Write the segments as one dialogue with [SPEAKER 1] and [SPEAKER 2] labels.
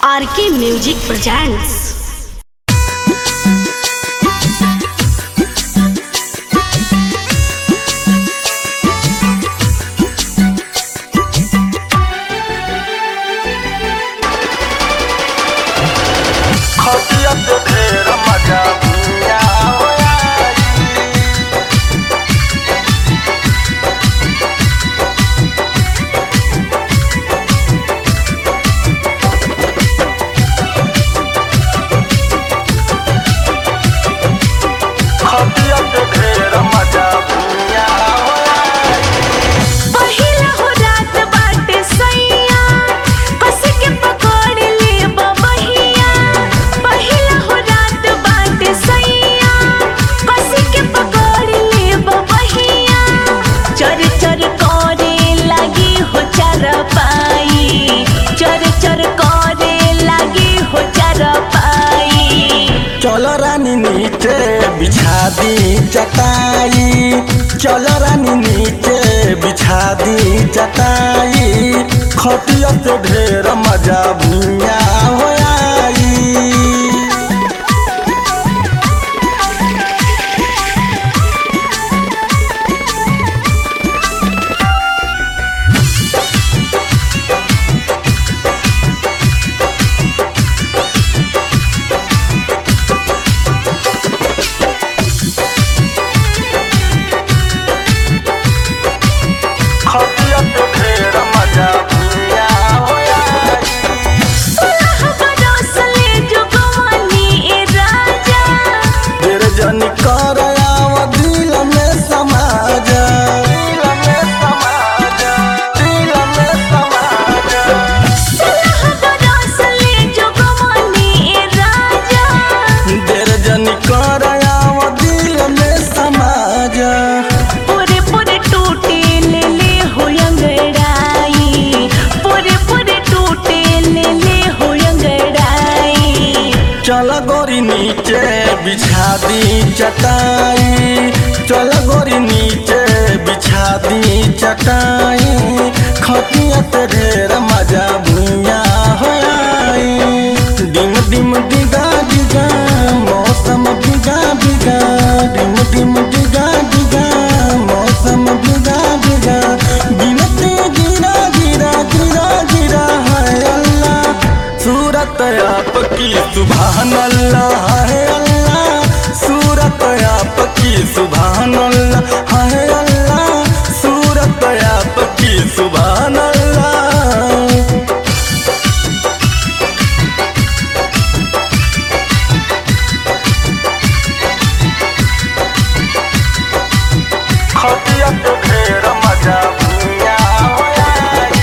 [SPEAKER 1] RK music presents.
[SPEAKER 2] चलो रानी नीचे बिछा दी चटाई, चलो रानी नीचे बिछा दी चटाई, खटिया से ढेर मजा भुइया हो आई। चलो गोरी नीचे बिछा दी चटाई, चलो गोरी नीचे बिछा दी चटाई, खटिया से ढेर मजा भुइया हो आई। डिम डिम डिगा डिगा मौसम डिगा डिगा, डिम डिम डिगा डिगा मौसम डिगा डिगा, गिनते गिरा गिरा गिरा गिरा है अल्लाह, सूरत आपकी सुभान अल्लाह है अल्लाह, सूरत आपकी सुभान अल्लाह है अल्लाह, सूरत आपकी सुभान अल्लाह। खटिया से ढेर मजा भुइया हो आई।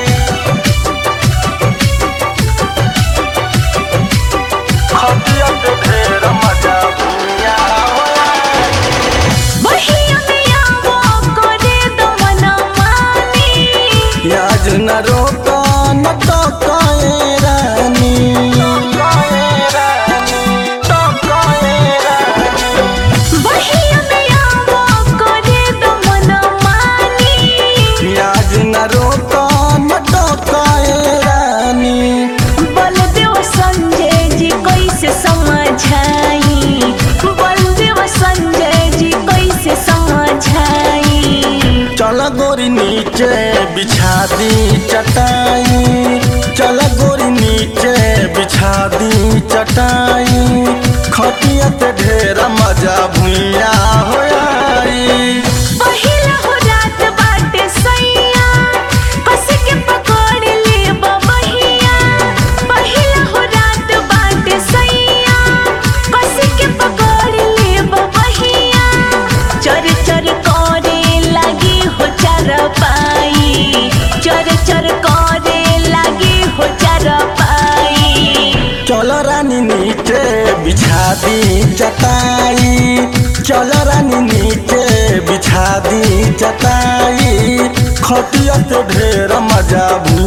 [SPEAKER 2] खटिया से ढेर मजा भुइया हो आई।
[SPEAKER 3] बहिया मिया वो करे दो मना मानी,
[SPEAKER 2] याज न रोका न टोकाए रानी, टोकाए रानी, टोकाए रानी।
[SPEAKER 3] बहिया मिया वो करे दो मना मानी,
[SPEAKER 2] याज न रोका न टोकाए रानी।
[SPEAKER 3] बलदेव संजय जी कैसे समझाई, बलदेव संजय जी कैसे समझाई।
[SPEAKER 2] चलो गोरी नीचे बिछा दी चटाई, चलो गोरी नीचे बिछा दी चटाई, खटिया से ढेर मजा भुइया हो आई।
[SPEAKER 3] पहिला हो रात बाटे सैया, कस के पकड़ ले बहिया। पहिला हो रात बाटे सैया, कस के पकड़ ले बहिया। चर चर करे लगी हो चरपाई, चर चर करे लगी हो चरपाई।
[SPEAKER 2] चलो रानी नीचे बिछा दी चटाई, चलो रानी नीचे बिछा दी चटाई, खटिया से ढेर मजा